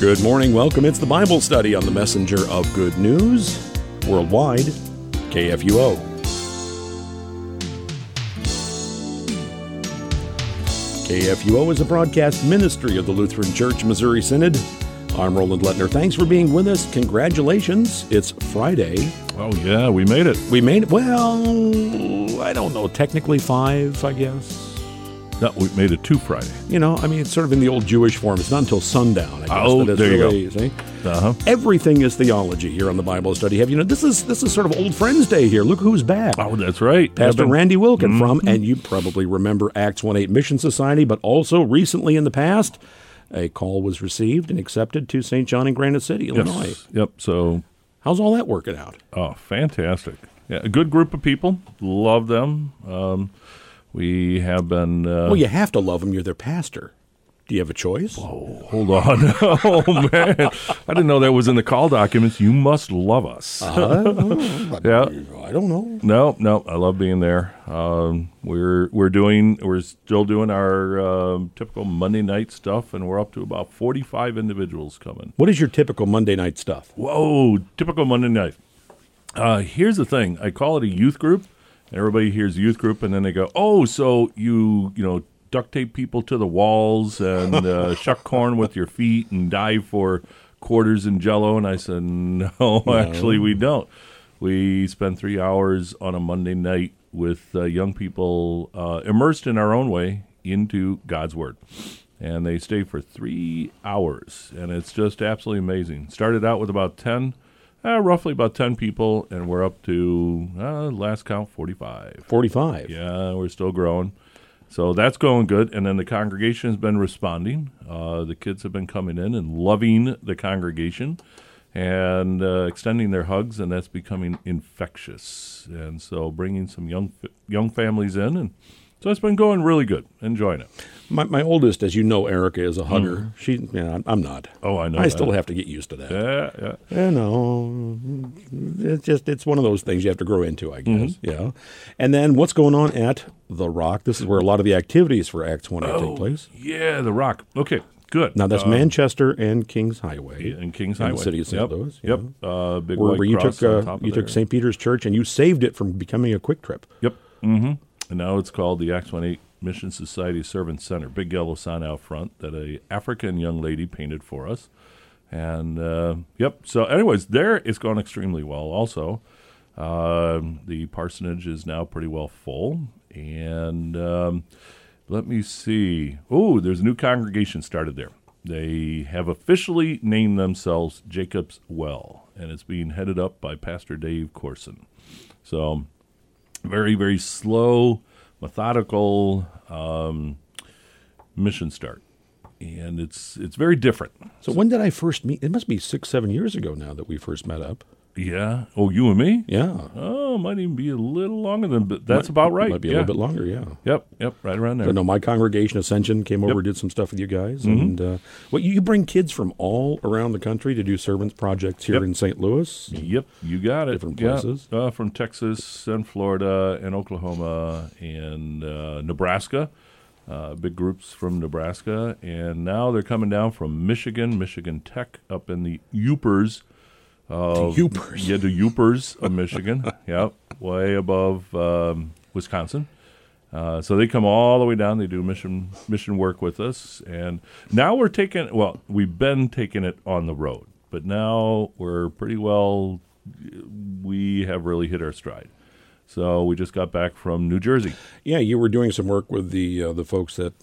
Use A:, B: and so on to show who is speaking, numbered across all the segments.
A: Good morning. Welcome. It's the Bible study on the Messenger of Good News Worldwide, KFUO. KFUO is a broadcast ministry of the Lutheran Church Missouri Synod. I'm Roland Lettner. Thanks for being with us. Congratulations. It's Friday.
B: Oh, yeah, we made it.
A: We made it. Well, I don't know. Technically 5, I guess.
B: No, we made it to Friday.
A: You know, I mean, it's sort of in the old Jewish form. It's not until sundown, I guess.
B: Oh,
A: that it's
B: there
A: really,
B: you go.
A: See?
B: Uh-huh.
A: Everything is theology here on the Bible study. Have you know, this is sort of Old Friends Day here. Look who's back.
B: Oh, that's right.
A: Pastor Randy Wilkin from, and you probably remember Acts 1:8 Mission Society, but also recently in the past, a call was received and accepted to St. John in Granite City, Illinois.
B: Yes. Yep, so...
A: How's all that working out?
B: Oh, fantastic. Yeah, a good group of people. Love them. We have been...
A: Well, you have to love them. You're their pastor. Do you have a choice?
B: Oh, hold on. Oh, man. I didn't know that was in the call documents. You must love us.
A: Yeah. I don't know.
B: No. I love being there. We're still doing our typical Monday night stuff, and we're up to about 45 individuals coming.
A: What is your typical Monday night stuff?
B: Whoa, typical Monday night. Here's the thing. I call it a youth group. Everybody hears youth group, and then they go, "Oh, so you duct tape people to the walls and shuck corn with your feet and dive for quarters and Jell-O?" And I said, "No, actually, we don't. We spend 3 hours on a Monday night with young people immersed in our own way into God's Word, and they stay for 3 hours, and it's just absolutely amazing. Started out with about 10." Roughly about 10 people, and we're up to, last count, 45.
A: 45?
B: Yeah, we're still growing. So that's going good, and then the congregation has been responding. The kids have been coming in and loving the congregation and extending their hugs, and that's becoming infectious. And so bringing some young families in, and so it's been going really good, enjoying it.
A: My oldest, as you know, Erica, is a hugger. I'm not.
B: Oh, I know.
A: I still have to get used to that.
B: Yeah.
A: You know, it's one of those things you have to grow into, I guess.
B: Mm-hmm.
A: Yeah. And then what's going on at The Rock? This is where a lot of the activities for Acts 1:8 take place.
B: Yeah, The Rock. Okay, good.
A: Now that's Manchester and Kings Highway.
B: And Kings
A: in
B: Highway.
A: the city of St. Louis.
B: Yep. Big white
A: where you
B: cross
A: took
B: on top of
A: you took
B: there.
A: St. Peter's Church and you saved it from becoming a quick trip.
B: Yep. Mm-hmm. And now it's called the Acts 1:8 Mission Society Servant Center. Big yellow sign out front that a African young lady painted for us. And, So anyways, there it's gone extremely well also. The parsonage is now pretty well full. And let me see. Oh, there's a new congregation started there. They have officially named themselves Jacob's Well. And it's being headed up by Pastor Dave Corson. So very, very slow, methodical mission start, and it's very different.
A: So when did I first meet? It must be 6-7 years ago now that we first met up.
B: Yeah. Oh, you and me?
A: Yeah.
B: Oh, might even be a little longer than, but that's about right.
A: Might be a little bit longer, yeah.
B: Yep, right around there.
A: So, no, my congregation, Ascension, came over, did some stuff with you guys. And you bring kids from all around the country to do servants projects here in St. Louis?
B: Yep, you got it.
A: Different places?
B: Yeah. From Texas and Florida and Oklahoma and Nebraska. Big groups from Nebraska. And now they're coming down from Michigan Tech up in the Yoopers.
A: The Yoopers.
B: Yeah, the Yoopers of Michigan. Yep, way above Wisconsin. So they come all the way down. They do mission work with us. And now we've been taking it on the road. But now we're pretty well, we have really hit our stride. So we just got back from New Jersey.
A: Yeah, you were doing some work with the folks that,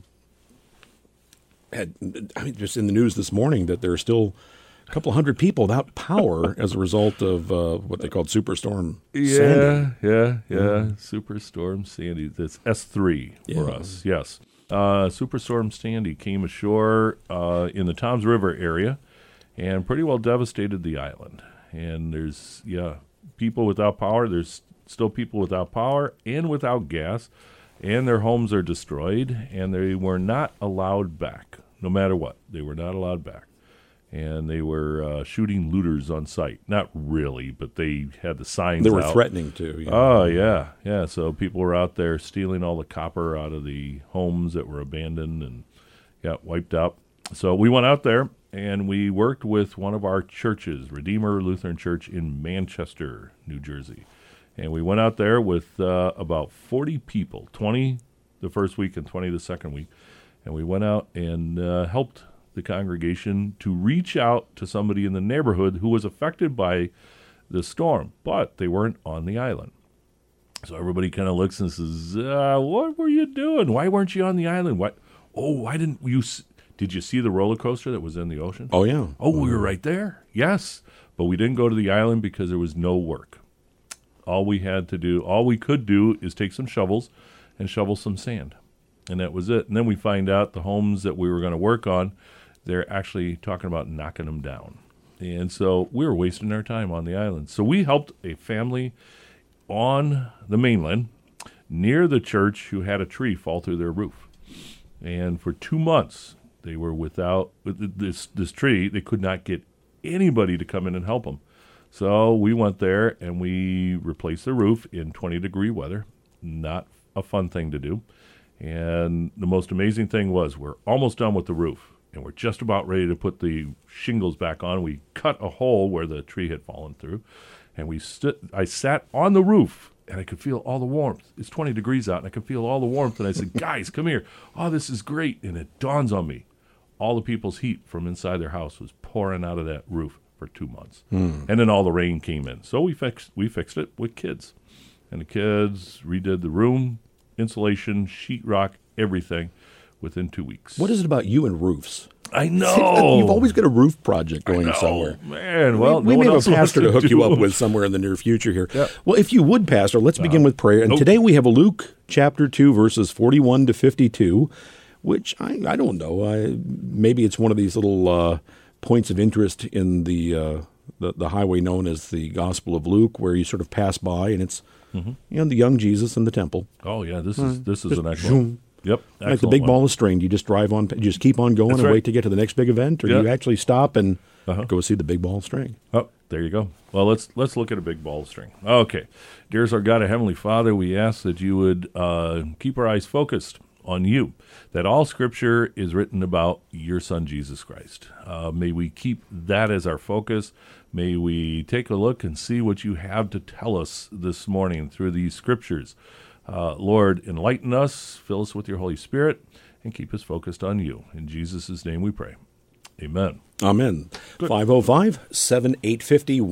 A: just in the news this morning that there are still a couple hundred people without power as a result of what they called Superstorm Sandy.
B: Yeah. Superstorm Sandy. That's S3 for us, yes. Superstorm Sandy came ashore in the Toms River area and pretty well devastated the island. And there's, people without power. There's still people without power and without gas, and their homes are destroyed, and they were not allowed back, no matter what. They were not allowed back. And they were shooting looters on site. Not really, but they had the signs out.
A: They were threatening to.
B: Oh, yeah. So people were out there stealing all the copper out of the homes that were abandoned and wiped out. So we went out there and we worked with one of our churches, Redeemer Lutheran Church in Manchester, New Jersey. And we went out there with about 40 people, 20 the first week and 20 the second week. And we went out and helped the congregation to reach out to somebody in the neighborhood who was affected by the storm, but they weren't on the island. So everybody kind of looks and says, what were you doing? Why weren't you on the island? Why didn't you... Did you see the roller coaster that was in the ocean?
A: Oh, yeah.
B: Oh, we were right there. Yes. But we didn't go to the island because there was no work. All we could do is take some shovels and shovel some sand. And that was it. And then we find out the homes that we were going to work on, they're actually talking about knocking them down. And so we were wasting our time on the island. So we helped a family on the mainland near the church who had a tree fall through their roof. And for 2 months, they were without this tree. They could not get anybody to come in and help them. So we went there and we replaced the roof in 20-degree weather. Not a fun thing to do. And the most amazing thing was we're almost done with the roof, and we're just about ready to put the shingles back on. We cut a hole where the tree had fallen through, and I sat on the roof, and I could feel all the warmth. It's 20 degrees out, and I could feel all the warmth. And I said, guys, come here. Oh, this is great. And it dawns on me. All the people's heat from inside their house was pouring out of that roof for 2 months. And then all the rain came in. So we fixed it with kids. And the kids redid the room, insulation, sheetrock, everything within 2 weeks.
A: What is it about you and roofs?
B: I know.
A: You've always got a roof project going somewhere.
B: Man, well,
A: we may have a pastor to hook you up with somewhere in the near future here.
B: Yeah.
A: Well, if you would, Pastor, let's begin with prayer. And today we have Luke chapter 2, verses 41 to 52, which I don't know. Maybe it's one of these little points of interest in the highway known as the Gospel of Luke, where you sort of pass by, and it's the young Jesus in the temple.
B: Oh yeah, this is an excellent. Yep,
A: like the big ball of string. You just drive on, you just keep on going and wait to get to the next big event, or you actually stop and go see the big ball of string.
B: Oh, there you go. Well, let's look at a big ball of string. Okay, dearest our God, our Heavenly Father, we ask that you would keep our eyes focused on you, that all Scripture is written about your Son, Jesus Christ. May we keep that as our focus. May we take a look and see what you have to tell us this morning through these Scriptures. Lord, enlighten us, fill us with your Holy Spirit, and keep us focused on you. In Jesus' name we pray. Amen.
A: Amen. 505-7850,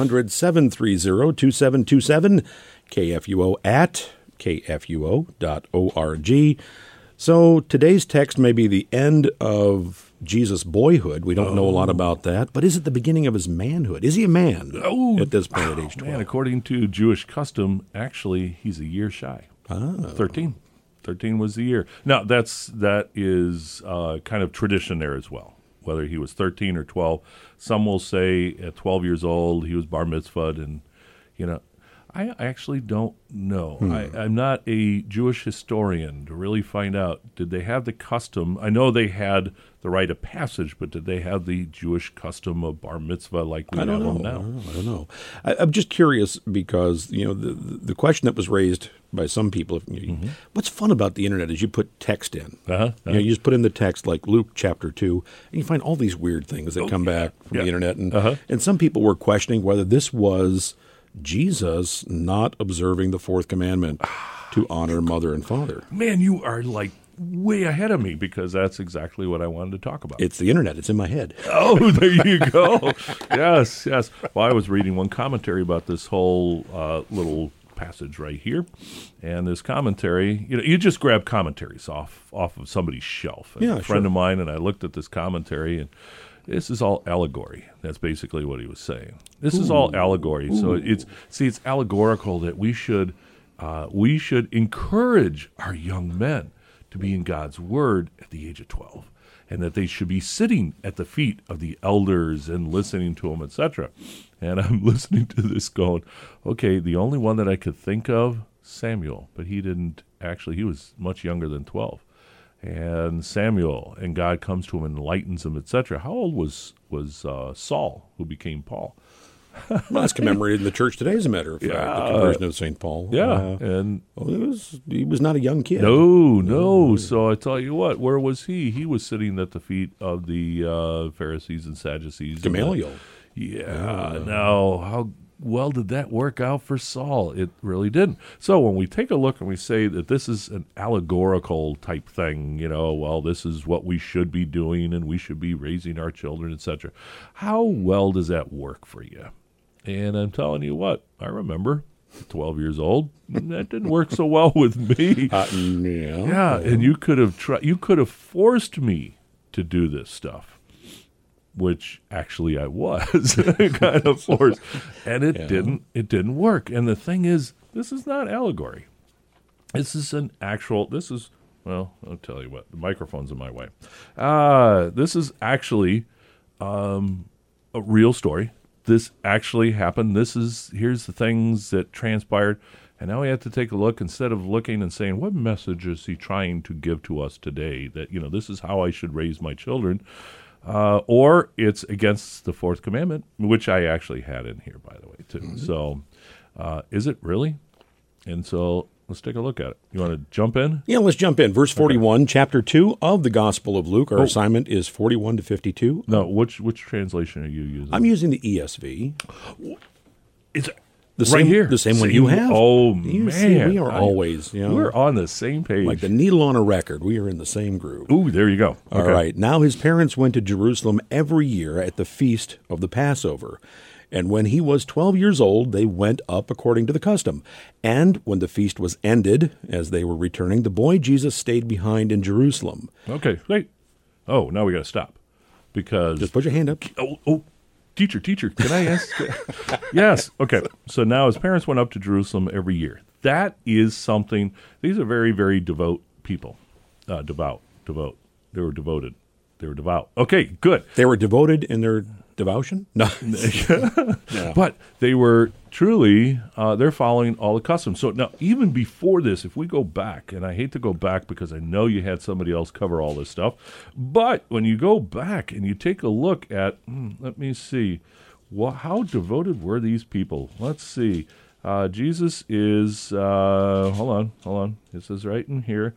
A: 1-800-730-2727, KFUO at kfuo.org. So today's text may be the end of Jesus' boyhood. We don't know a lot about that, but is it the beginning of his manhood? Is he a man at this point at age 12?
B: Man, according to Jewish custom, actually, he's a year shy. 13. 13 was the year. Now, that is kind of tradition there as well, whether he was 13 or 12. Some will say at 12 years old he was bar mitzvahed, and, I actually don't know. I'm not a Jewish historian to really find out. Did they have the custom? I know they had the rite of passage, but did they have the Jewish custom of bar mitzvah like we have them now?
A: I don't know. I'm just curious because, the question that was raised by some people, what's fun about the Internet is you put text in. You just put in the text like Luke chapter 2, and you find all these weird things that come back from the Internet. And some people were questioning whether this was Jesus not observing the fourth commandment to honor mother and father.
B: Man, you are like way ahead of me because that's exactly what I wanted to talk about.
A: It's the Internet. It's in my head.
B: Oh, there you go. Yes. Well, I was reading one commentary about this whole little passage right here. And this commentary, you just grab commentaries off of somebody's shelf. And a friend of mine and I looked at this commentary, and this is all allegory. That's basically what he was saying. This is all allegory. So it's allegorical that we should encourage our young men to be in God's Word at the age of 12, and that they should be sitting at the feet of the elders and listening to them, etc. And I'm listening to this going, okay, the only one that I could think of, Samuel, but he was much younger than 12. And Samuel, and God comes to him and enlightens him, etc. How old was Saul, who became Paul?
A: Well, that's commemorated in the church today, as a matter of fact, the conversion of St. Paul.
B: And
A: he was not a young kid.
B: No. So I tell you what, where was he? He was sitting at the feet of the Pharisees and Sadducees.
A: Gamaliel.
B: Now, how well did that work out for Saul? It really didn't. So when we take a look and we say that this is an allegorical type thing, this is what we should be doing and we should be raising our children, etc. How well does that work for you? And I'm telling you what, I remember 12 years old, that didn't work so well with me. And you could have forced me to do this stuff. Which actually I was kind of forced, and it didn't work. And the thing is, this is not allegory. This is I'll tell you what, the microphone's in my way. This is actually a real story. This actually happened. Here's the things that transpired. And now we have to take a look, instead of looking and saying, what message is he trying to give to us today? That, this is how I should raise my children. Or it's against the fourth commandment, which I actually had in here, by the way, too. Mm-hmm. So is it really? And so let's take a look at it. You want to jump in?
A: Yeah, let's jump in. Verse 41, chapter 2 of the Gospel of Luke. Our assignment is 41 to 52.
B: No, which translation are you using?
A: I'm using the ESV.
B: It's
A: same
B: here.
A: The same one you have.
B: Oh, man.
A: See, we are always,
B: we're on the same page.
A: Like the needle on a record. We are in the same group.
B: Ooh, there you go. Okay.
A: All right. Now his parents went to Jerusalem every year at the feast of the Passover. And when he was 12 years old, they went up according to the custom. And when the feast was ended, as they were returning, the boy Jesus stayed behind in Jerusalem.
B: Okay, wait. Oh, now we got to stop. Because...
A: Just put your hand up.
B: Oh. Teacher, can I ask? Yes. Okay. So now his parents went up to Jerusalem every year. That is something. These are very, very devout people. Devout. They were devoted. They were devout. Okay, good.
A: They were devoted in their devotion? No.
B: Yeah. But they were truly, they're following all the customs. So now, even before this, if we go back, and I hate to go back because I know you had somebody else cover all this stuff, but when you go back and you take a look at, let me see, how devoted were these people? Let's see. Jesus is, hold on. It says right in here.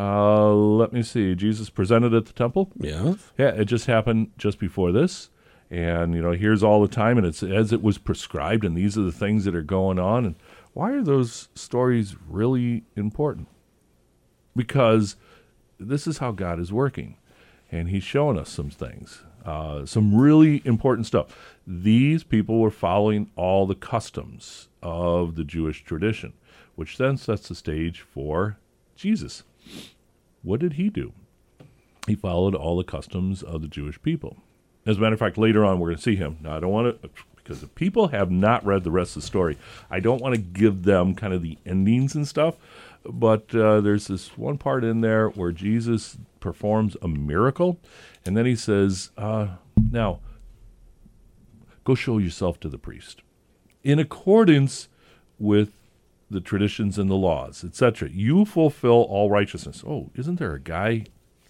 B: Let me see. Jesus presented at the temple.
A: Yeah.
B: Yeah, it just happened just before this. And, here's all the time, and it's as it was prescribed, and these are the things that are going on. And why are those stories really important? Because this is how God is working, and he's showing us some things, some really important stuff. These people were following all the customs of the Jewish tradition, which then sets the stage for Jesus. What did he do? He followed all the customs of the Jewish people. As a matter of fact, later on we're going to see him. Now, I don't want to, because if people have not read the rest of the story, I don't want to give them kind of the endings and stuff, but there's this one part in there where Jesus performs a miracle, and then he says, now, go show yourself to the priest. In accordance with the traditions and the laws, etc. You fulfill all righteousness. Oh, isn't there a guy,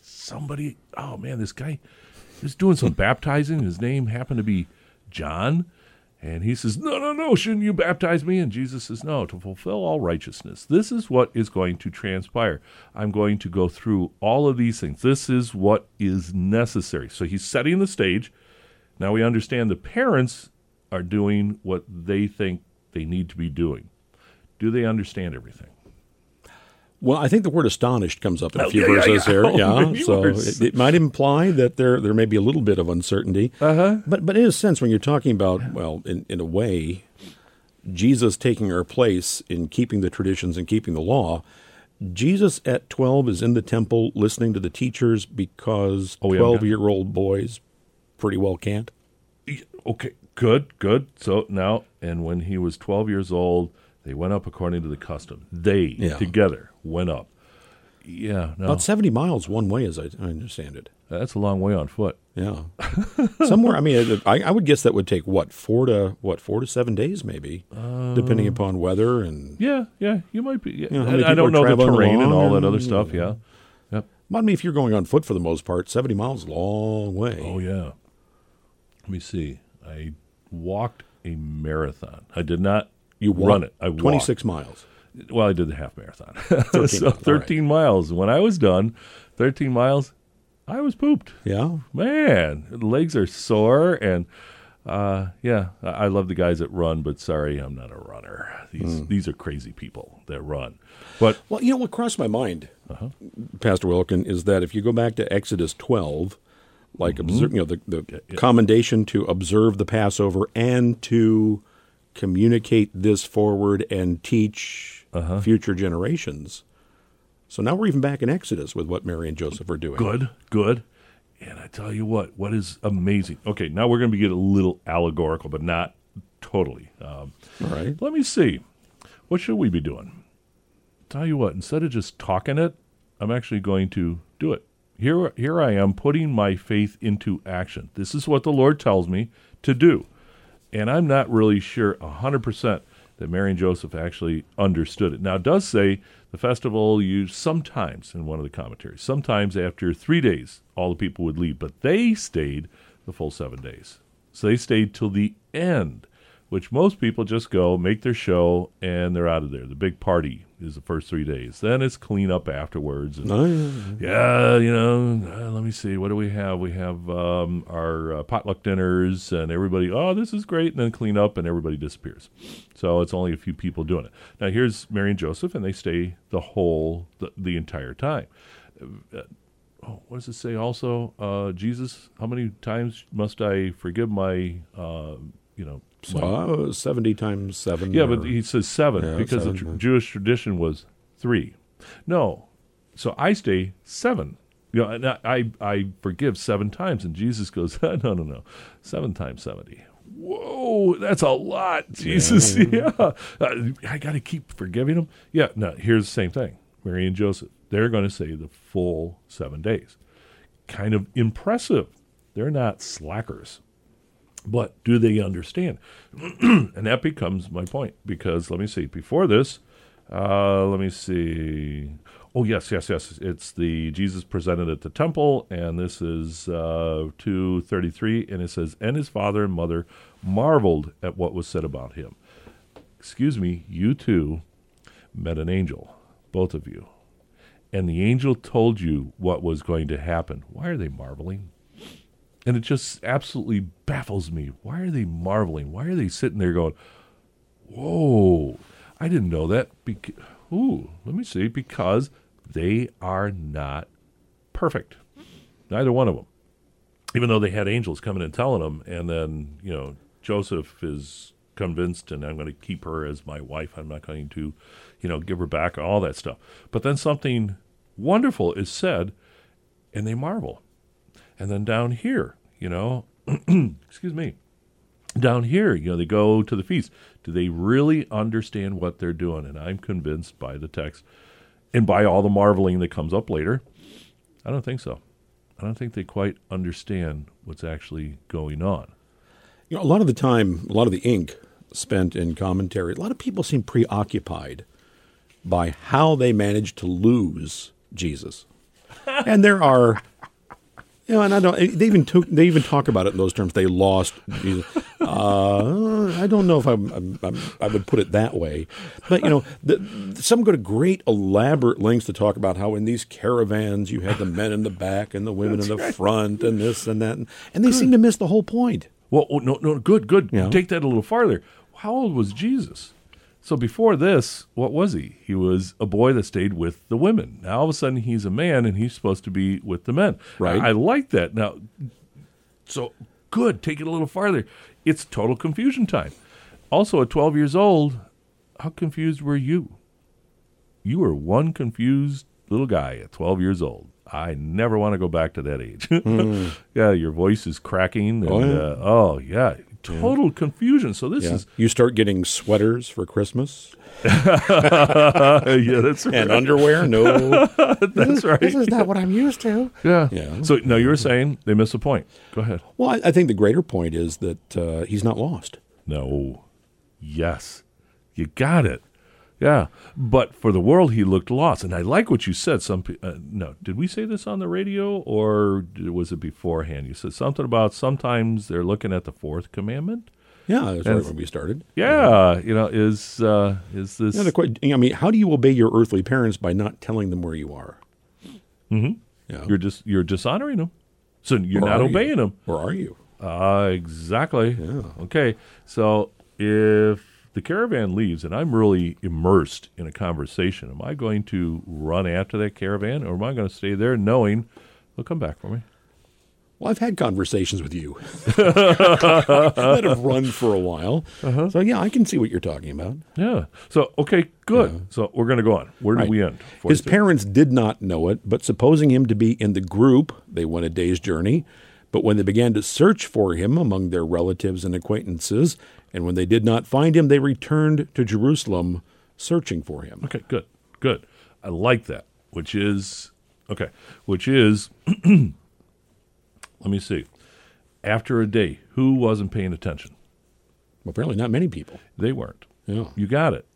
B: this guy is doing some baptizing. His name happened to be John. And he says, no, shouldn't you baptize me? And Jesus says, no, to fulfill all righteousness. This is what is going to transpire. I'm going to go through all of these things. This is what is necessary. So he's setting the stage. Now we understand the parents are doing what they think they need to be doing. Do they understand everything?
A: Well, I think the word astonished comes up in a few verses here. So it might imply that there may be a little bit of uncertainty. But in a sense, when you're talking about, well, in a way, Jesus taking our place in keeping the traditions and keeping the law, Jesus at 12 is in the temple listening to the teachers because 12-year-old boys pretty well can't.
B: Okay, good. So now, and when he was 12 years old, they went up according to the custom. They, together, went up. Yeah. No.
A: About 70 miles one way, as I understand it.
B: That's a long way on foot.
A: Yeah. Somewhere, I would guess that would take, 4 to 7 days, maybe, depending upon weather. And
B: Yeah, you might be. Yeah. I don't know the terrain and all that other stuff, Yep.
A: But if you're going on foot for the most part, 70 miles is a long way.
B: Oh, yeah. Let me see. I walked a marathon. I did not
A: You
B: run it. I walked.
A: 26 miles.
B: Well, I did the half marathon.
A: 13 miles.
B: 13 miles. When I was done, 13 miles, I was pooped.
A: Yeah.
B: Man, the legs are sore. And, I love the guys that run, but sorry, I'm not a runner. These are crazy people that run. But
A: Well, you know what crossed my mind, Pastor Wilkin, is that if you go back to Exodus 12, like the commendation to observe the Passover and to communicate this forward and teach future generations. So now we're even back in Exodus with what Mary and Joseph are doing.
B: Good. And I tell you what is amazing. Okay, now we're going to get a little allegorical, but not totally.
A: All right.
B: Let me see. What should we be doing? Tell you what, instead of just talking it, I'm actually going to do it. Here I am putting my faith into action. This is what the Lord tells me to do. And I'm not really sure 100% that Mary and Joseph actually understood it. Now, it does say the festival used sometimes, in one of the commentaries, sometimes after 3 days, all the people would leave. But they stayed the full 7 days. So they stayed till the end, which most people just go, make their show, and they're out of there. The big party is the first 3 days. Then it's clean up afterwards. And, let me see. What do we have? We have our potluck dinners, and everybody, oh, this is great, and then clean up, and everybody disappears. So it's only a few people doing it. Now, here's Mary and Joseph, and they stay the entire time. What does it say also? Jesus, how many times must I forgive my
A: 70 times 7.
B: Yeah, but he says 7 because 7. The Jewish tradition was 3. No, so I stay 7. And I forgive 7 times, and Jesus goes, no, 7 times 70. Whoa, that's a lot, Jesus. Yeah. I got to keep forgiving them. Yeah, no, here's the same thing. Mary and Joseph, they're going to say the full 7 days. Kind of impressive. They're not slackers. But do they understand? And that becomes my point, because let me see. Before this, let me see. Oh, yes. It's the Jesus presented at the temple, and this is 2:33, and it says, and his father and mother marveled at what was said about him. Excuse me, you two met an angel, both of you, and the angel told you what was going to happen. Why are they marveling? And it just absolutely baffles me. Why are they marveling? Why are they sitting there going, whoa, I didn't know that. Let me see. Because they are not perfect. Neither one of them. Even though they had angels coming and telling them, and then, Joseph is convinced, and I'm going to keep her as my wife. I'm not going to, give her back, all that stuff. But then something wonderful is said, and they marvel. And then down here, excuse me, down here, they go to the feast. Do they really understand what they're doing? And I'm convinced by the text and by all the marveling that comes up later, I don't think so. I don't think they quite understand what's actually going on.
A: A lot of the time, a lot of the ink spent in commentary, a lot of people seem preoccupied by how they managed to lose Jesus. And there are... and I don't. They even talk about it in those terms. They lost Jesus. I don't know if I would put it that way, but some go to great elaborate lengths to talk about how in these caravans you had the men in the back and the women in the front and this and that, and they seem to miss the whole point.
B: Well, no, good. Take that a little farther. How old was Jesus? So before this, what was he? He was a boy that stayed with the women. Now all of a sudden he's a man and he's supposed to be with the men.
A: Right.
B: I like that. Now, so good. Take it a little farther. It's total confusion time. Also, at 12 years old, how confused were you? You were one confused little guy at 12 years old. I never want to go back to that age. Yeah, your voice is cracking. And, total confusion. So this is...
A: You start getting sweaters for Christmas.
B: Yeah, that's right.
A: And underwear? No.
B: That's right.
A: This is not what I'm used to.
B: Yeah. So now you were saying they missed the point. Go ahead.
A: Well, I think the greater point is that he's not lost.
B: No. Yes. You got it. Yeah. But for the world, he looked lost. And I like what you said. No. Did we say this on the radio, or was it beforehand? You said something about sometimes they're looking at the fourth commandment.
A: Yeah, that's right when we started.
B: Yeah, is this?
A: Yeah, I mean, how do you obey your earthly parents by not telling them where you are?
B: Mm-hmm. Yeah. You're dishonoring them, so you're not obeying them.
A: Or are you?
B: Exactly.
A: Yeah.
B: Okay, so if the caravan leaves and I'm really immersed in a conversation, am I going to run after that caravan, or am I going to stay there knowing they'll come back for me?
A: Well, I've had conversations with you. Let have run for a while. Uh-huh. So, yeah, I can see what you're talking about.
B: Yeah. So, okay, good. Yeah. So we're going to go on. Where did we end? 42.
A: His parents did not know it, but supposing him to be in the group, they went a day's journey. But when they began to search for him among their relatives and acquaintances, and when they did not find him, they returned to Jerusalem searching for him.
B: Okay, good. I like that, which is, let me see. After a day, who wasn't paying attention?
A: Well, apparently not many people.
B: They weren't.
A: Yeah.
B: You got it.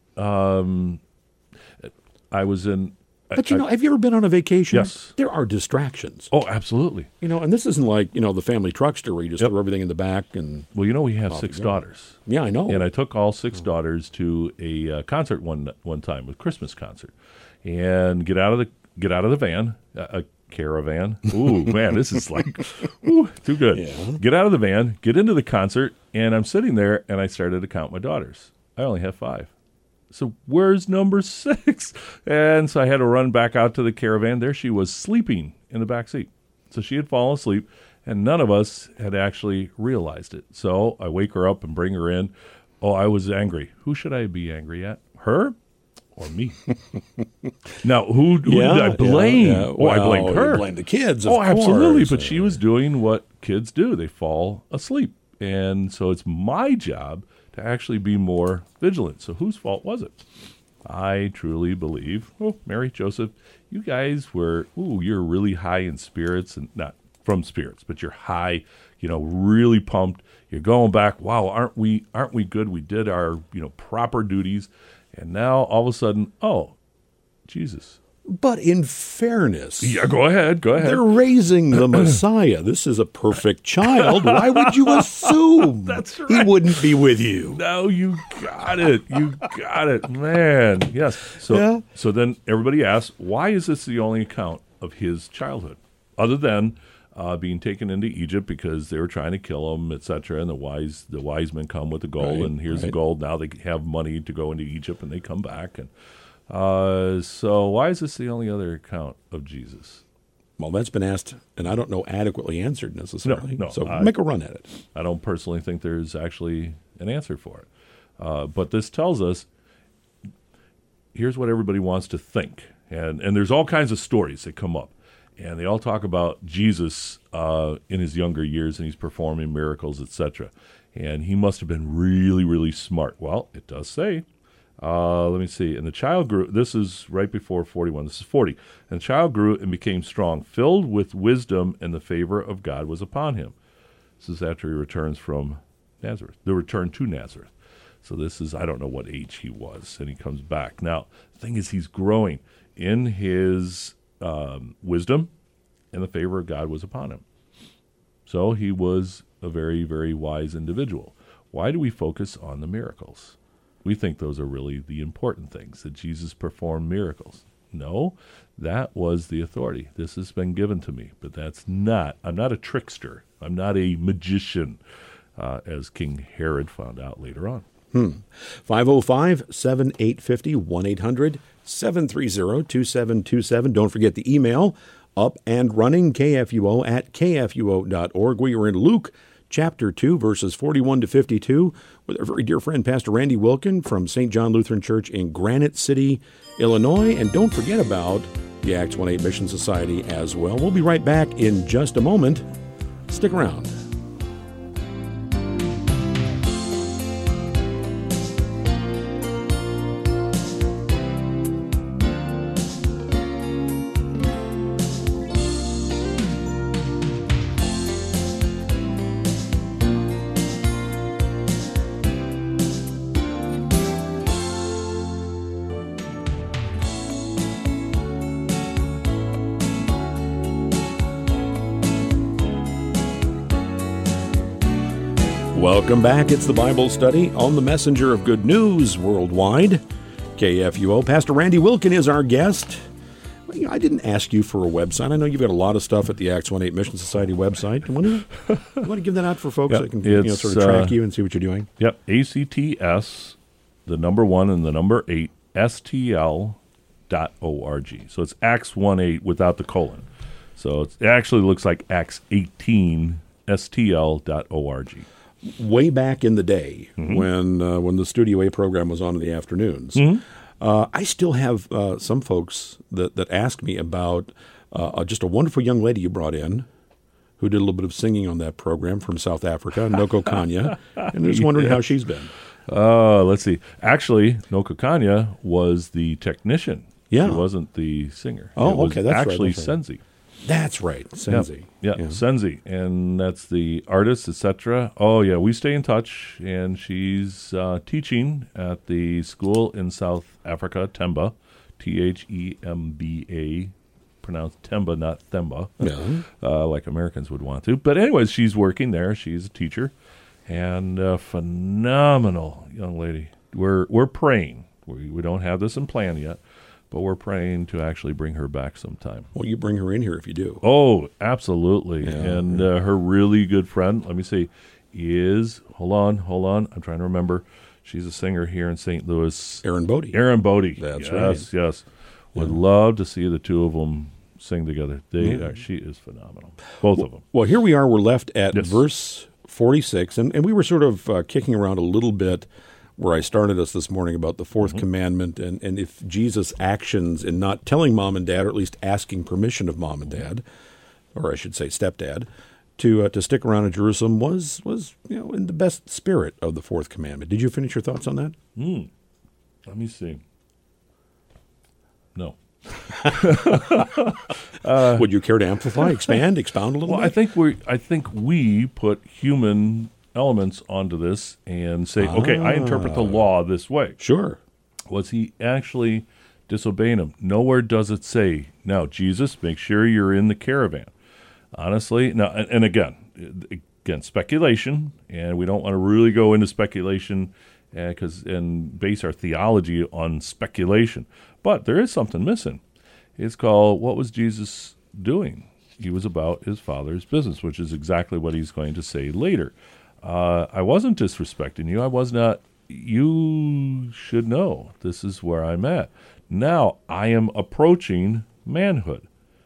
B: I was in...
A: But, have you ever been on a vacation?
B: Yes.
A: There are distractions.
B: Oh, absolutely.
A: And this isn't like, the family truckster where you just throw everything in the back and...
B: Well, we have 6 daughters.
A: Yeah, I know.
B: And I took all 6 daughters to a concert one time, a Christmas concert. And get out of the van, a caravan. Ooh, man, this is like too good. Yeah. Get out of the van, get into the concert, and I'm sitting there, and I started to count my daughters. I only have 5. So where's number 6? And so I had to run back out to the caravan. There she was sleeping in the back seat. So she had fallen asleep, and none of us had actually realized it. So I wake her up and bring her in. Oh, I was angry. Who should I be angry at? Her? Or me? Now, who did I blame?
A: Yeah. Well,
B: I blamed her.
A: You blamed the kids, of course.
B: Absolutely. But she was doing what kids do. They fall asleep. And so it's my job to actually be more vigilant. So whose fault was it? I truly believe, Mary, Joseph, you guys were, you're really high in spirits, and not from spirits, but you're high, really pumped. You're going back, wow, aren't we good? We did our, proper duties. And now all of a sudden, Jesus.
A: But in fairness...
B: Yeah, go ahead.
A: They're raising the Messiah. This is a perfect child. Why would you assume
B: That's right.
A: he wouldn't be with you?
B: No, you got it. Man. Yes. So then everybody asks, why is this the only account of his childhood? Other than being taken into Egypt because they were trying to kill him, etc. And the wise men come with the gold, and here's the gold. Now they have money to go into Egypt, and they come back. And so why is this the only other account of Jesus?
A: Well, that's been asked, and I don't know adequately answered necessarily.
B: No,
A: so make a run at it.
B: I don't personally think there's actually an answer for it. But this tells us, here's what everybody wants to think. And there's all kinds of stories that come up. And they all talk about Jesus in his younger years, and he's performing miracles, etc. And he must have been really, really smart. Well, it does say, let me see. And the child grew, this is right before 41, this is 40. And the child grew and became strong, filled with wisdom, and the favor of God was upon him. This is after he returns from Nazareth, the return to Nazareth. So this is, I don't know what age he was, and he comes back. Now, the thing is, he's growing in his wisdom, and the favor of God was upon him. So he was a very, very wise individual. Why do we focus on the miracles? We think those are really the important things, that Jesus performed miracles. No, that was the authority. This has been given to me, but I'm not a trickster. I'm not a magician, as King Herod found out later on.
A: 505-7850, 1-800-730-2727. Don't forget the email, upandrunning, KFUO at KFUO.org. We are in Luke chapter 2, verses 41 to 52, with our very dear friend, Pastor Randy Wilkin from St. John Lutheran Church in Granite City, Illinois. And don't forget about the Acts 1-8 Mission Society as well. We'll be right back in just a moment. Stick around. Welcome back. It's the Bible Study on the Messenger of Good News Worldwide. KFUO. Pastor Randy Wilkin is our guest. Well, I didn't ask you for a website. I know you've got a lot of stuff at the Acts 1-8 Mission Society website. You want to give that out for folks so they can sort of track you and see what you're doing?
B: Yep. ACTS, the number 1 and the number 8, STL.org. So it's Acts 1-8 without the colon. So it actually looks like Acts 18, STL.org.
A: Way back in the day when the Studio A program was on in the afternoons, I still have some folks that ask me about just a wonderful young lady you brought in who did a little bit of singing on that program from South Africa, Noko Kanya, and they're just wondering how she's been.
B: Let's see. Actually, Noko Kanya was the technician.
A: Yeah.
B: She wasn't the singer.
A: Oh, okay. That's
B: actually
A: right.
B: Senzi.
A: That's right. Senzi.
B: Yeah, Senzi. And that's the artist, etc. Oh, yeah, we stay in touch. And she's teaching at the school in South Africa, Temba, Themba, pronounced Temba, not Themba, like Americans would want to. But anyways, she's working there. She's a teacher. And a phenomenal young lady. We're praying. We don't have this in plan yet. But we're praying to actually bring her back sometime.
A: Well, you bring her in here if you do.
B: Oh, absolutely.
A: Yeah.
B: And her really good friend, let me see, is, hold on, I'm trying to remember. She's a singer here in St. Louis.
A: Erin Bodie.
B: Erin Bodie.
A: That's right.
B: Yes. Would love to see the two of them sing together. She is phenomenal. Both of them.
A: Well, here we are. We're left at verse 46, and we were sort of kicking around a little bit where I started us this morning about the fourth commandment and if Jesus' actions in not telling mom and dad, or at least asking permission of mom and dad, or I should say stepdad, to stick around in Jerusalem was in the best spirit of the fourth commandment. Did you finish your thoughts on that?
B: Let me see. No.
A: Would you care to amplify, expound a little bit?
B: I think we put human elements onto this and say, okay, I interpret the law this way.
A: Sure.
B: Was he actually disobeying him? Nowhere does it say, now, Jesus, make sure you're in the caravan. Honestly, now, and again, speculation, and we don't want to really go into speculation and base our theology on speculation. But there is something missing. It's called, what was Jesus doing? He was about his Father's business, which is exactly what he's going to say later. I wasn't disrespecting you. I was not. You should know this is where I'm at. Now I am approaching manhood.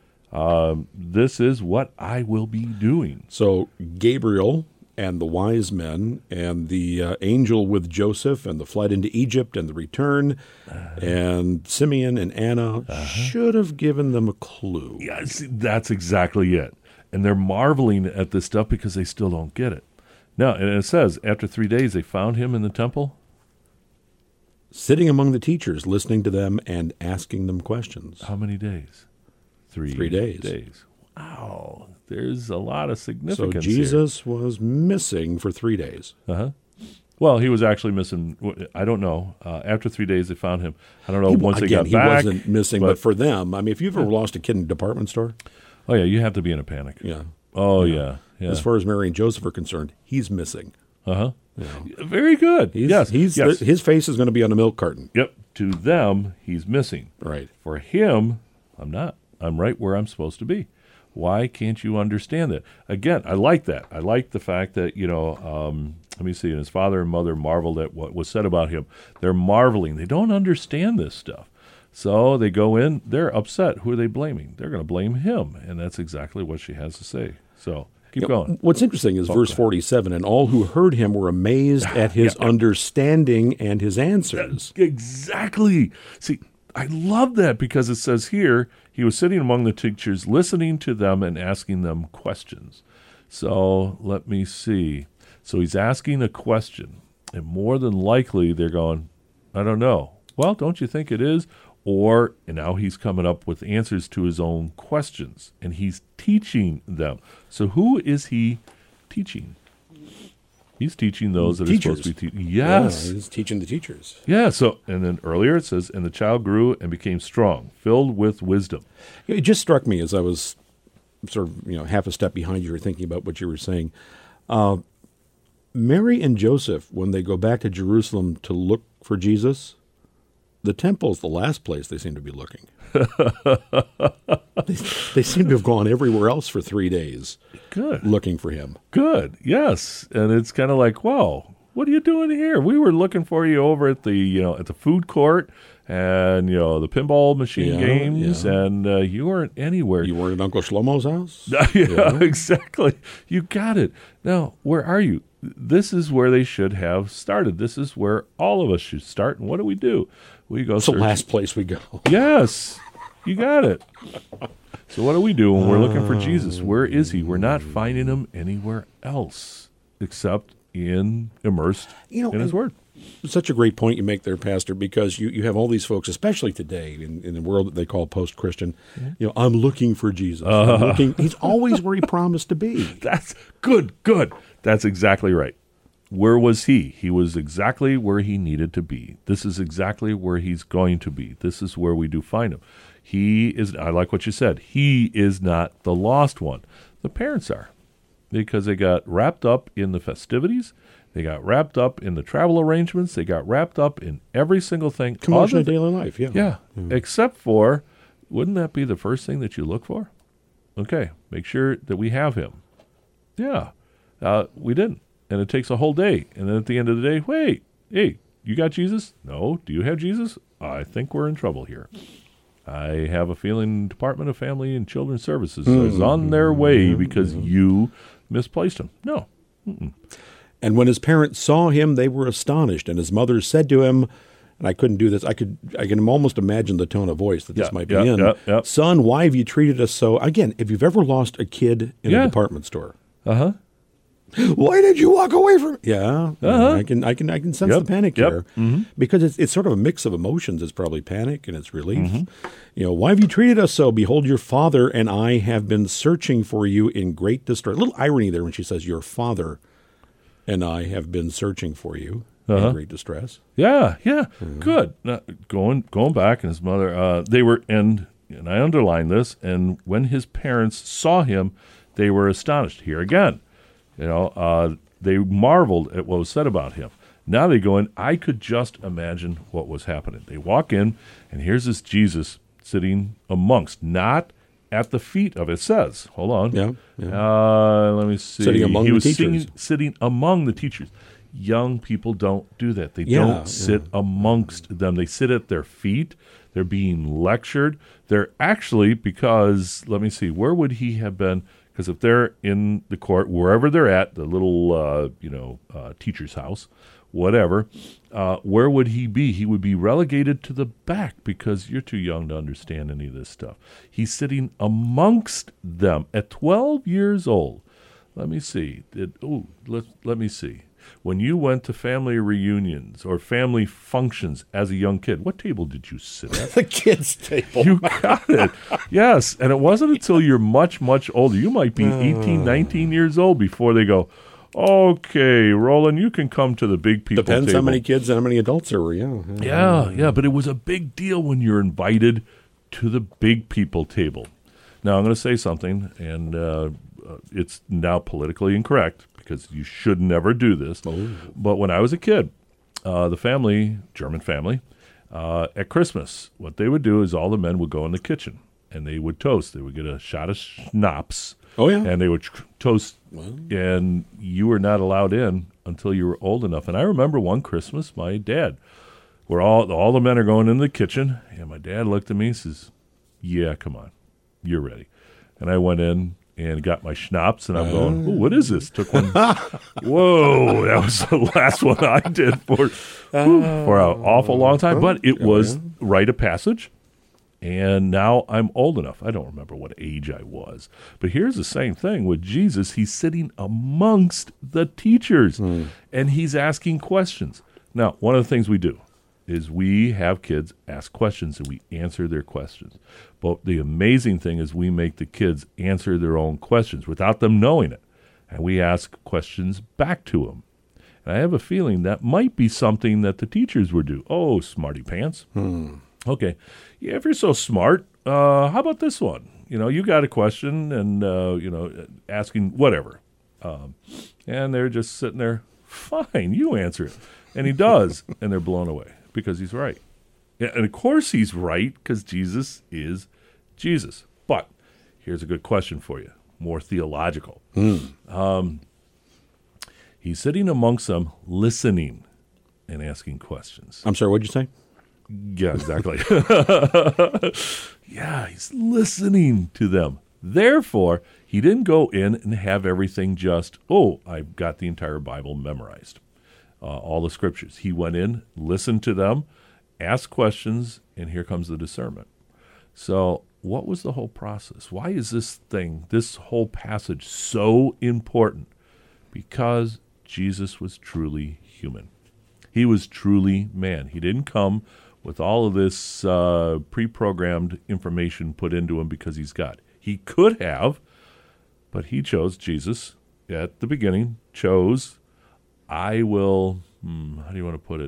B: This is what I will be doing.
A: So Gabriel and the wise men and the angel with Joseph and the flight into Egypt and the return and Simeon and Anna should have given them a clue.
B: Yes, that's exactly it. And they're marveling at this stuff because they still don't get it. No, and it says, after 3 days, they found him in the temple.
A: Sitting among the teachers, listening to them and asking them questions.
B: How many days? 3
A: days.
B: Wow. There's a lot of significance
A: So Jesus was missing for 3 days.
B: Well, he was actually missing, I don't know. After 3 days, they found him. I don't know, once they got back.
A: He wasn't missing, but for them, I mean, if you've ever lost a kid in a department store.
B: Oh, yeah, you have to be in a panic.
A: Yeah.
B: Oh, yeah.
A: As far as Mary and Joseph are concerned, he's missing.
B: Very good. Yes.
A: His face is going to be on a milk carton.
B: Yep. To them, he's missing.
A: Right.
B: For him, I'm not. I'm right where I'm supposed to be. Why can't you understand that? Again, I like that. I like the fact that, let me see, and his father and mother marveled at what was said about him. They're marveling. They don't understand this stuff. So they go in, they're upset. Who are they blaming? They're going to blame him. And that's exactly what she has to say. So keep going.
A: What's interesting is verse 47, and all who heard him were amazed at his understanding and his answers.
B: Exactly. See, I love that because it says here, he was sitting among the teachers, listening to them and asking them questions. So let me see. So he's asking a question, and more than likely they're going, I don't know. Well, don't you think it is? And now he's coming up with answers to his own questions, and he's teaching them. So who is he teaching? He's teaching those that
A: teachers.
B: Are supposed to be teaching. Yes.
A: Yeah, he's teaching the teachers.
B: Yeah, and then earlier it says, and the child grew and became strong, filled with wisdom.
A: It just struck me as I was sort of, half a step behind you or thinking about what you were saying. Mary and Joseph, when they go back to Jerusalem to look for Jesus, the temple's the last place they seem to be looking. They seem to have gone everywhere else for 3 days.
B: Good.
A: Looking for him.
B: Good. Yes. And it's kind of like, wow, what are you doing here? We were looking for you over at the, at the food court and, the pinball machine games, and you weren't anywhere.
A: You weren't at Uncle Shlomo's house?
B: Yeah, exactly. You got it. Now, where are you? This is where they should have started. This is where all of us should start. And what do? We go
A: It's the last place we go.
B: Yes, you got it. So what do we do when we're looking for Jesus? Where is he? We're not finding him anywhere else except immersed in his word.
A: Such a great point you make there, Pastor, because you have all these folks, especially today in the world that they call post-Christian, I'm looking for Jesus. He's always where he promised to be.
B: That's good. That's exactly right. Where was he? He was exactly where he needed to be. This is exactly where he's going to be. This is where we do find him. He is, I like what you said, he is not the lost one. The parents are, because they got wrapped up in the festivities. They got wrapped up in the travel arrangements. They got wrapped up in every single thing.
A: Commotion of daily life,
B: Yeah, except for, wouldn't that be the first thing that you look for? Okay, make sure that we have him. Yeah, we didn't. And it takes a whole day. And then at the end of the day, wait, hey, you got Jesus? No. Do you have Jesus? I think we're in trouble here. I have a feeling Department of Family and Children's Services is on their way because you misplaced him. No. Mm-mm.
A: And when his parents saw him, they were astonished. And his mother said to him, and I couldn't do this, I can almost imagine the tone of voice that this might be in. Son, why have you treated us so? Again, if you've ever lost a kid in a department store. Why did you walk away from? I can sense the panic here because it's sort of a mix of emotions. It's probably panic and it's relief. Why have you treated us so? Behold, your father and I have been searching for you in great distress. A little irony there when she says your father and I have been searching for you in great distress.
B: Yeah, good. Now, going back, and his mother, they were, and I underline this. And when his parents saw him, they were astonished. Here again. They marveled at what was said about him. Now they go in. I could just imagine what was happening. They walk in, and here's this Jesus sitting amongst, not at the feet of, it says. Hold on. Let me see.
A: Sitting among the teachers.
B: Sitting among the teachers. Young people don't do that. They don't sit amongst them. They sit at their feet. They're being lectured. They're actually, because, let me see, where would he have been? Because if they're in the court, wherever they're at, the little, teacher's house, whatever, where would he be? He would be relegated to the back because you're too young to understand any of this stuff. He's sitting amongst them at 12 years old. Let me see. Let me see. When you went to family reunions or family functions as a young kid, what table did you sit at?
A: The kids' table.
B: You got it. Yes, and it wasn't until you're much, much older. You might be 18, 19 years old before they go, okay, Roland, you can come to the big people
A: Depends
B: table.
A: How many kids and how many adults there were,
B: Yeah, but it was a big deal when you're invited to the big people table. Now, I'm going to say something, and it's now politically incorrect, because you should never do this. But when I was a kid, the family, German family, at Christmas, what they would do is all the men would go in the kitchen and they would toast. They would get a shot of schnapps. And they would toast. And you were not allowed in until you were old enough. And I remember one Christmas, my dad, where all the men are going in the kitchen, and my dad looked at me and says, yeah, come on, you're ready. And I went in and got my schnapps, and I'm going, what is this? Took one. Whoa, that was the last one I did for an awful long time. But it was rite of passage, and now I'm old enough. I don't remember what age I was. But here's the same thing with Jesus. He's sitting amongst the teachers, and he's asking questions. Now, one of the things we do is we have kids ask questions and we answer their questions. But the amazing thing is we make the kids answer their own questions without them knowing it. And we ask questions back to them. And I have a feeling that might be something that the teachers would do. Oh, smarty pants. Okay. Yeah, if you're so smart, how about this one? You got a question and, asking whatever. And they're just sitting there Fine, you answer it. And he does, and they're blown away because he's right. Yeah, and of course he's right because Jesus is Jesus. But here's a good question for you, more theological. He's sitting amongst them, listening and asking questions.
A: I'm sorry, what'd you say?
B: Yeah, exactly. Yeah, he's listening to them. Therefore, he didn't go in and have everything just, I've got the entire Bible memorized, all the scriptures. He went in, listened to them, asked questions, and here comes the discernment. So what was the whole process? Why is this whole passage so important? Because Jesus was truly human. He was truly man. He didn't come with all of this pre-programmed information put into him because he's God. He could have, but he chose, Jesus, at the beginning, chose, I will, how do you want to put it?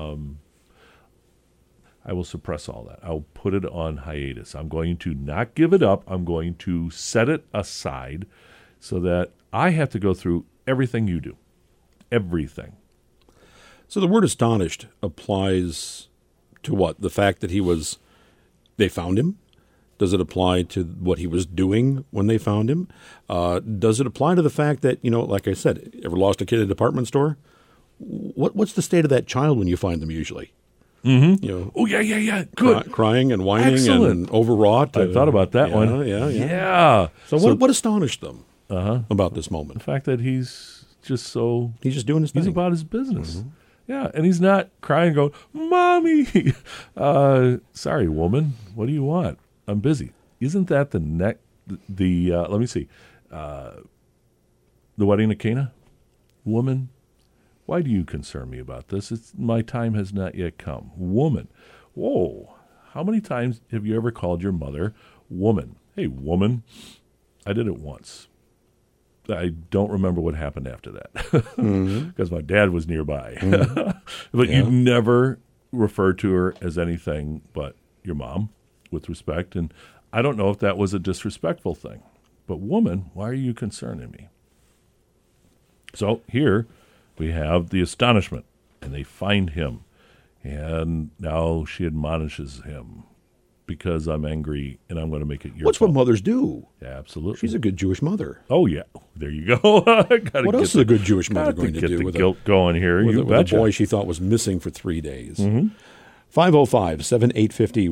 B: I will suppress all that. I'll put it on hiatus. I'm going to not give it up. I'm going to set it aside so that I have to go through everything you do. Everything.
A: So the word astonished applies to what? The fact that they found him? Does it apply to what he was doing when they found him? Does it apply to the fact that, like I said, ever lost a kid at a department store? What's the state of that child when you find them usually?
B: Mm-hmm. Oh, yeah. Good.
A: Crying and whining.
B: Excellent.
A: And overwrought.
B: I thought about that one.
A: Yeah. So what astonished them about this moment?
B: The fact that he's just
A: doing his thing.
B: He's about his business. Mm-hmm. Yeah, and he's not crying going, Mommy, sorry, woman, what do you want? I'm busy. Isn't that let me see, the wedding of Cana? Woman, why do you concern me about this? My time has not yet come. Woman, whoa, how many times have you ever called your mother woman? Hey, woman, I did it once. I don't remember what happened after that because my dad was nearby. But you never referred to her as anything but your mom with respect. And I don't know if that was a disrespectful thing. But woman, why are you concerning me? So here we have the astonishment, and they find him. And now she admonishes him because I'm angry and I'm going to make it your
A: What's
B: fault.
A: what mothers do?
B: Yeah, absolutely.
A: She's a good Jewish mother.
B: Oh, yeah. There you go.
A: What else is a good Jewish mother going to do
B: with guilt going here?
A: With a boy she thought was missing for 3 days? 505-7850,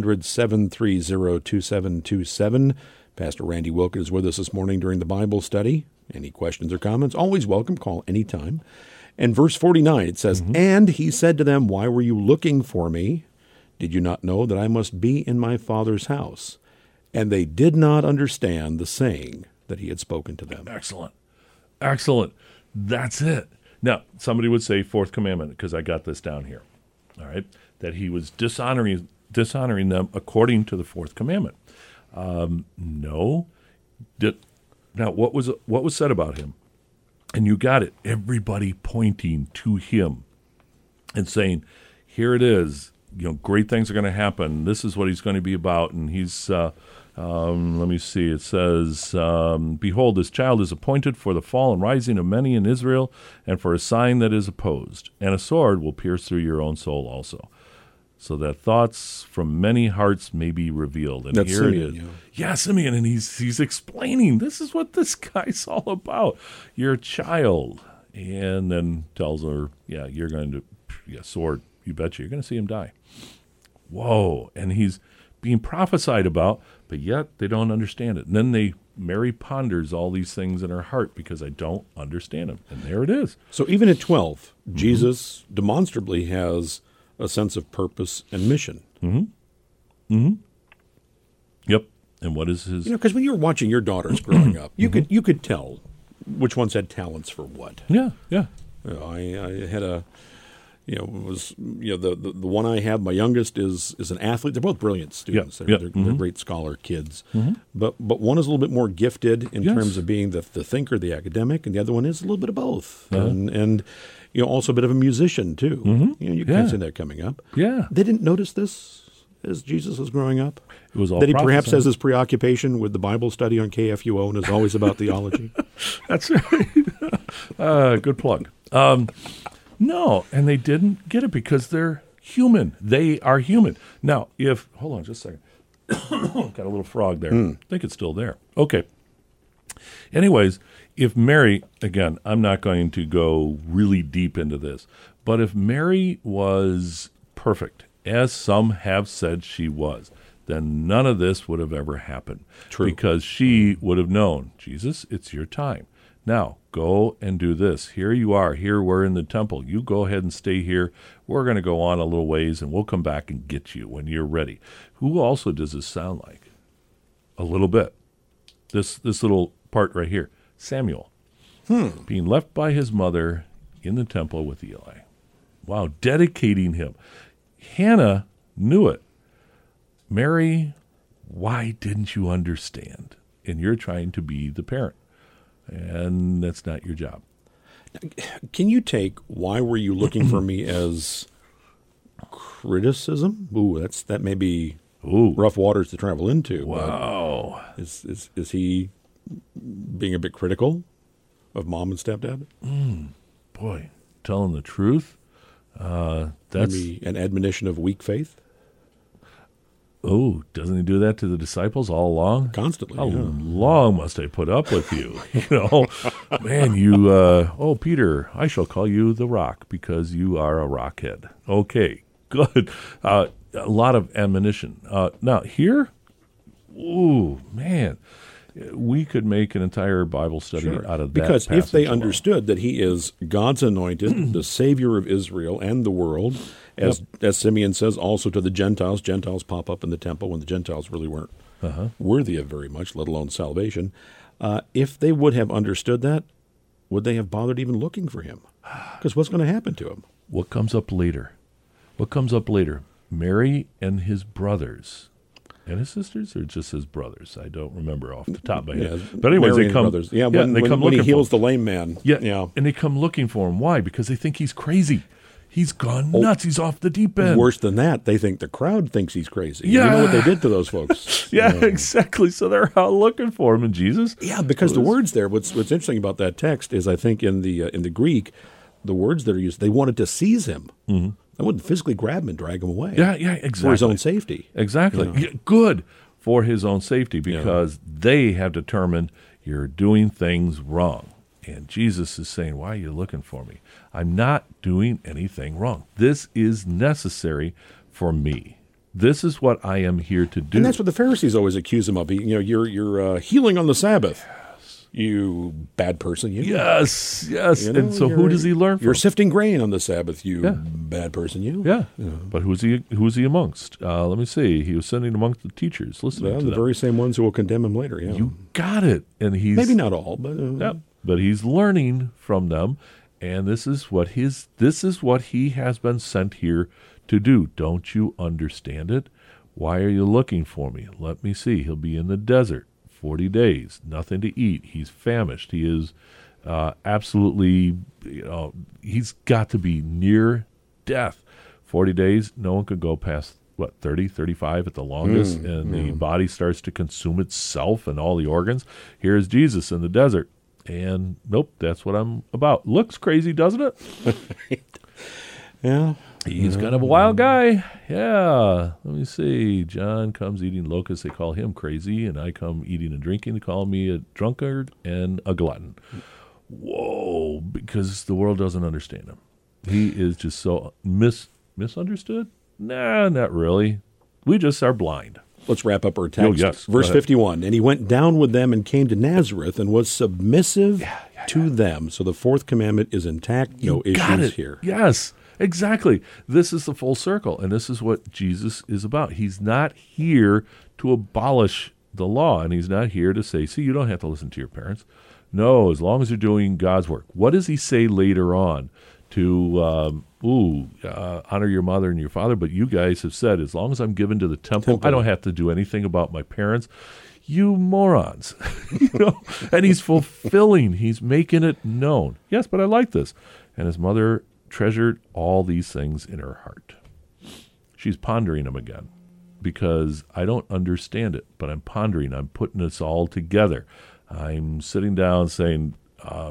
A: 1-800-730-2727. Pastor Randy Wilkins is with us this morning during the Bible study. Any questions or comments? Always welcome. Call anytime. And verse 49, it says, And he said to them, Why were you looking for me? Did you not know that I must be in my Father's house? And they did not understand the saying that he had spoken to them.
B: Excellent. That's it. Now, somebody would say fourth commandment, because I got this down here, all right, that he was dishonoring them according to the fourth commandment. No. Now, what was said about him? And you got it. Everybody pointing to him and saying, here it is. Great things are going to happen. This is what he's going to be about. And he's, let me see, it says, Behold, this child is appointed for the fall and rising of many in Israel, and for a sign that is opposed. And a sword will pierce through your own soul also, so that thoughts from many hearts may be revealed. And
A: that's
B: here
A: Simeon,
B: it is. Yeah, Simeon, and he's explaining, this is what this guy's all about. You're a child. And then tells her, you're going to, sword, you betcha, you're going to see him die. Whoa, and he's being prophesied about, but yet they don't understand it. And then Mary ponders all these things in her heart because I don't understand them. And there it is.
A: So even at 12, Jesus demonstrably has a sense of purpose and mission.
B: Yep. And what is his?
A: Because when you were watching your daughters growing up, you could tell which ones had talents for what.
B: Yeah.
A: I had a. The one I have, my youngest is an athlete. They're both brilliant students. They're great scholar kids. But one is a little bit more gifted in terms of being the thinker, the academic, and the other one is a little bit of both. And also a bit of a musician too. You can see that coming up.
B: Yeah.
A: They didn't notice this as Jesus was growing up?
B: It was all
A: that he perhaps
B: prophesied.
A: has his preoccupation with the Bible study on KFUO and is always about theology?
B: That's right. Good plug. No, and they didn't get it because they're human. They are human. Now, hold on just a second. Got a little frog there. I think it's still there. Okay. Anyways, if Mary, again, I'm not going to go really deep into this, but if Mary was perfect, as some have said she was, then none of this would have ever happened.
A: True.
B: Because she would have known, Jesus, it's your time. Now, go and do this. Here you are. Here we're in the temple. You go ahead and stay here. We're going to go on a little ways, and we'll come back and get you when you're ready. Who also does this sound like? A little bit. This little part right here. Samuel. Being left by his mother in the temple with Eli. Wow, dedicating him. Hannah knew it. Mary, why didn't you understand? And you're trying to be the parent. And that's not your job.
A: Can you take "why were you looking for me" as criticism? Ooh, that may be rough waters to travel into.
B: Wow.
A: Is he being a bit critical of mom and stepdad?
B: Boy, telling the truth. That's
A: Maybe an admonition of weak faith?
B: Oh, doesn't he do that to the disciples all along?
A: Constantly.
B: How
A: yeah.
B: long must I put up with you? Man, Peter, I shall call you the rock because you are a rockhead. Okay, good. A lot of admonition. Now, here, man, we could make an entire Bible study out of that
A: Because if
B: passage
A: they
B: alone.
A: understood that he is God's anointed, the Savior of Israel and the world, as Simeon says, also to the Gentiles. Gentiles pop up in the temple when the Gentiles really weren't worthy of very much, let alone salvation. If they would have understood that, would they have bothered even looking for him? Because what's going to happen to him?
B: What comes up later? Mary and his brothers. And his sisters, or just his brothers? I don't remember off the top of my head. But anyways,
A: Mary
B: they
A: and
B: come.
A: brothers. When he heals the lame man.
B: Yeah, and they come looking for him. Why? Because they think he's crazy. He's gone nuts. He's off the deep end.
A: Worse than that, they think the crowd thinks he's crazy.
B: Yeah.
A: You know what they did to those folks.
B: Exactly. So they're out looking for him. And Jesus?
A: Yeah, because the words there, what's interesting about that text is I think in the Greek, the words that are used, they wanted to seize him. Mm-hmm. They wouldn't physically grab him and drag him away.
B: Yeah, exactly.
A: For his own safety.
B: Exactly. Yeah, good for his own safety because they have determined you're doing things wrong. And Jesus is saying, why are you looking for me? I'm not doing anything wrong. This is necessary for me. This is what I am here to do.
A: And that's what the Pharisees always accuse him of. You're healing on the Sabbath. You bad person, you.
B: Yes. And so who does he learn from?
A: You're sifting grain on the Sabbath, you bad person, you.
B: Yeah. But who's he amongst? Let me see. He was sitting amongst the teachers, listening to
A: the
B: them.
A: very same ones who will condemn him later, yeah.
B: You got it. And he's
A: maybe not all, but
B: but he's learning from them, and this is what he has been sent here to do. Don't you understand it? Why are you looking for me? Let me see. He'll be in the desert 40 days, nothing to eat. He's famished. He is absolutely, he's got to be near death. 40 days, no one could go past, 30, 35 at the longest, and the body starts to consume itself and all the organs. Here's Jesus in the desert. And nope, that's what I'm about. Looks crazy, doesn't it?
A: Yeah.
B: He's kind of a wild guy. Yeah. Let me see. John comes eating locusts. They call him crazy. And I come eating and drinking. They call me a drunkard and a glutton. Whoa. Because the world doesn't understand him. He is just so misunderstood? Nah, not really. We just are blind.
A: Let's wrap up our text.
B: Yes,
A: Verse 51. And he went down with them and came to Nazareth and was submissive to them. So the fourth commandment is intact. No issues here.
B: Yes, exactly. This is the full circle, and this is what Jesus is about. He's not here to abolish the law, and he's not here to say, see, you don't have to listen to your parents. No, as long as you're doing God's work. What does he say later on? To honor your mother and your father, but you guys have said, as long as I'm given to the temple, I don't have to do anything about my parents. You morons. And he's fulfilling, he's making it known. Yes, but I like this. And his mother treasured all these things in her heart. She's pondering them again. because I don't understand it, but I'm pondering. I'm putting this all together. I'm sitting down saying, I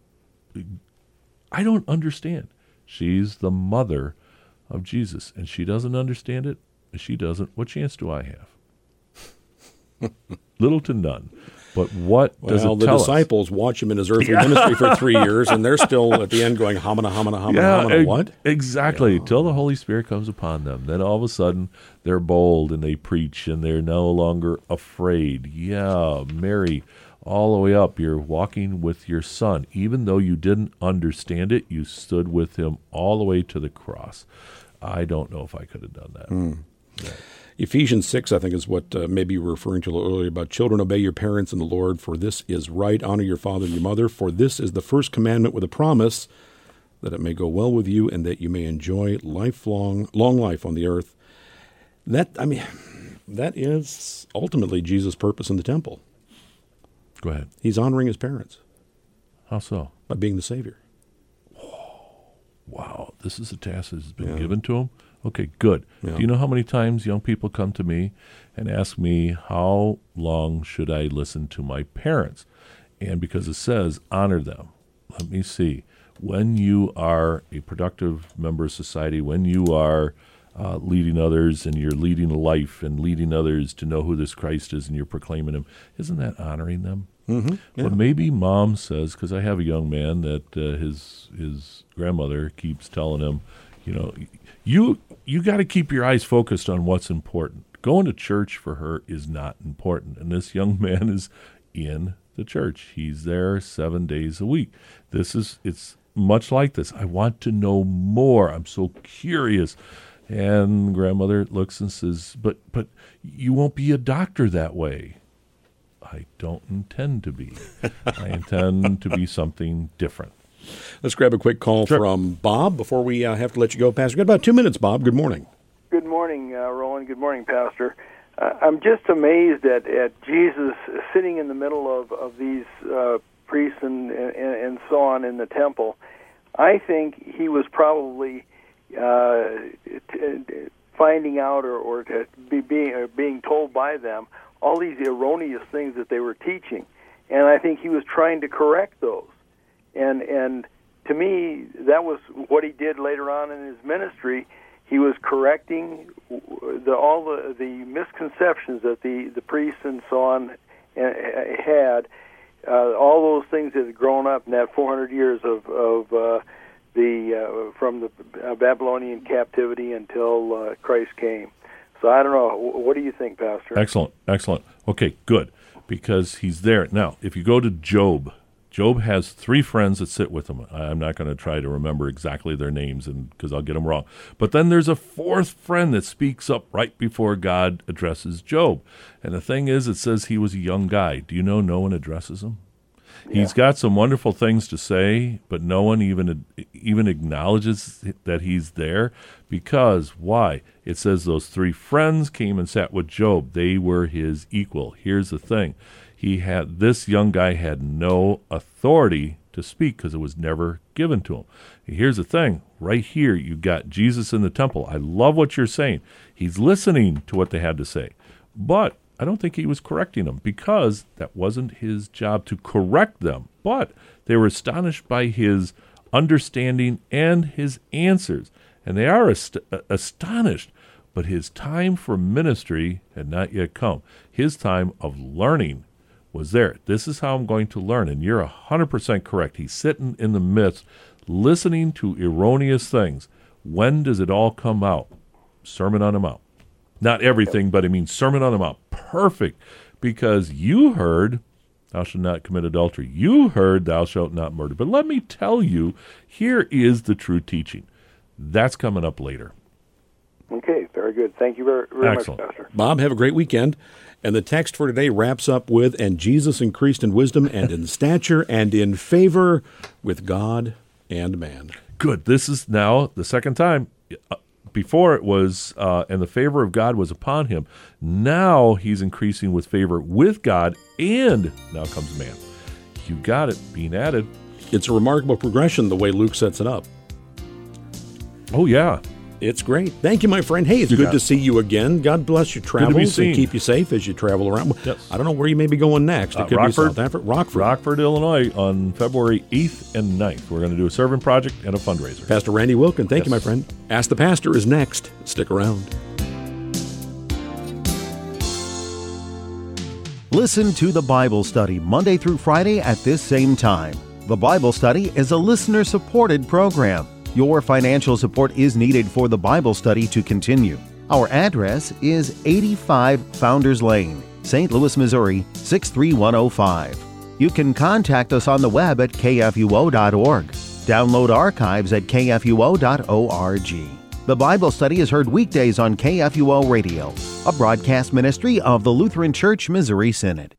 B: don't understand. She's the mother of Jesus, and she doesn't understand it. She doesn't. What chance do I have? Little to none. But what does it tell us?
A: Well, the disciples watch him in his earthly ministry for 3 years, and they're still at the end going, homina, homina, homina, homina, what?
B: Exactly, till the Holy Spirit comes upon them. Then all of a sudden, they're bold, and they preach, and they're no longer afraid. Yeah, Mary, all the way up, you're walking with your son. Even though you didn't understand it, you stood with him all the way to the cross. I don't know if I could have done that. Yeah.
A: Ephesians 6, I think, is what maybe you were referring to a little earlier about children, obey your parents in the Lord, for this is right. Honor your father and your mother, for this is the first commandment with a promise that it may go well with you and that you may enjoy long life on the earth. That is ultimately Jesus' purpose in the temple.
B: Go ahead.
A: He's honoring his parents.
B: How so?
A: By being the Savior.
B: Wow, this is a task that has been given to him? Okay, good. Yeah. Do you know how many times young people come to me and ask me, how long should I listen to my parents? And because it says, honor them. Let me see. When you are a productive member of society, when you are leading others and you're leading a life and leading others to know who this Christ is and you're proclaiming him, isn't that honoring them?
A: Mm-hmm. Yeah.
B: But maybe mom says, because I have a young man that his grandmother keeps telling him, you got to keep your eyes focused on what's important. Going to church for her is not important. And this young man is in the church. He's there 7 days a week. It's much like this. I want to know more. I'm so curious. And grandmother looks and says, but you won't be a doctor that way. I don't intend to be. I intend to be something different.
A: Let's grab a quick call from Bob before we have to let you go, Pastor. We've got about 2 minutes, Bob. Good morning.
C: Good morning, Roland. Good morning, Pastor. I'm just amazed at Jesus sitting in the middle of these priests and so on in the temple. I think he was probably finding out or being told by them all these erroneous things that they were teaching, and I think he was trying to correct those. And to me, that was what he did later on in his ministry. He was correcting all the misconceptions that the priests and so on had, all those things that had grown up in that 400 years of from the Babylonian captivity until Christ came. So I don't know. What do you think, Pastor?
B: Excellent. Okay, good, because he's there. Now, if you go to Job has 3 friends that sit with him. I'm not going to try to remember exactly their names because I'll get them wrong. But then there's a 4th friend that speaks up right before God addresses Job. And the thing is, it says he was a young guy. Do you know no one addresses him? Yeah. He's got some wonderful things to say, but no one even acknowledges that he's there. Because, why? It says those 3 friends came and sat with Job. They were his equal. Here's the thing. This young guy had no authority to speak because it was never given to him. Here's the thing. Right here, you've got Jesus in the temple. I love what you're saying. He's listening to what they had to say. But I don't think he was correcting them because that wasn't his job to correct them. But they were astonished by his understanding and his answers. And they are astonished. But his time for ministry had not yet come. His time of learning was there. This is how I'm going to learn. And you're 100% correct. He's sitting in the midst, listening to erroneous things. When does it all come out? Sermon on the Mount. Not everything, but I mean Sermon on the Mount. Perfect. Because you heard, thou shalt not commit adultery. You heard, thou shalt not murder. But let me tell you, here is the true teaching. That's coming up later.
C: Okay, very good. Thank you very much, Pastor.
A: Bob, have a great weekend. And the text for today wraps up with, and Jesus increased in wisdom and in stature and in favor with God and man.
B: Good. This is now the second time. Before it was, and the favor of God was upon him. Now he's increasing with favor with God, and now comes man. You got it, being added.
A: It's a remarkable progression the way Luke sets it up.
B: Oh, yeah.
A: It's great. Thank you, my friend. Hey, it's good to see you again. God bless your travels and keep you safe as you travel around.
B: Yes.
A: I don't know where you may be going next. It could be South Africa.
B: Rockford, Illinois on February 8th and 9th. We're going to do a servant project and a fundraiser.
A: Pastor Randy Wilkin, thank you, my friend. Ask the Pastor is next. Stick around.
D: Listen to the Bible Study Monday through Friday at this same time. The Bible Study is a listener-supported program. Your financial support is needed for the Bible Study to continue. Our address is 85 Founders Lane, St. Louis, Missouri, 63105. You can contact us on the web at kfuo.org. Download archives at kfuo.org. The Bible Study is heard weekdays on KFUO Radio, a broadcast ministry of the Lutheran Church Missouri Synod.